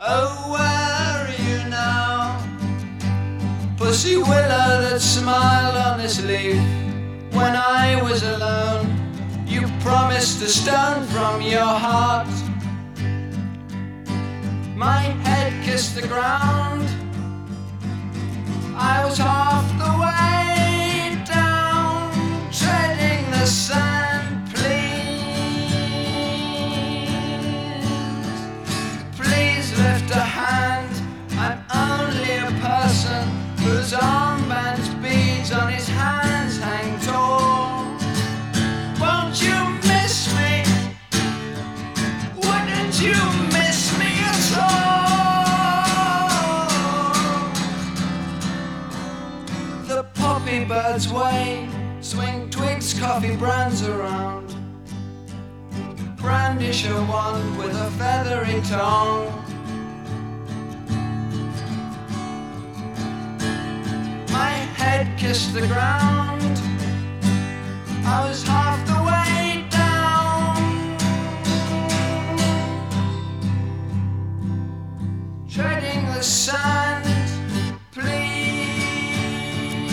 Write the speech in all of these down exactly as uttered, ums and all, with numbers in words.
Oh, where are you now? Pussy willow that smiled on this leaf. When I was alone, you promised a stone from your heart. My head kissed the ground. I was half the way down, treading the sand. Please, please lift a hand. I'm only a person whose armbands, beads on his hands hang tall. Won't you miss me? Wouldn't you miss me at all? The poppy birds wave, swing twigs, coffee brands around. Brandish a wand with a feathery tongue. My head kissed the ground. I was half the way down, treading the sand. Please,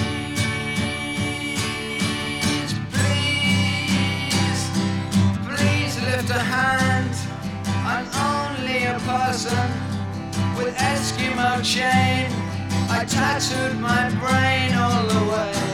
please, please lift a hand. I'm only a person with Eskimo chain. I tattooed my brain all the way.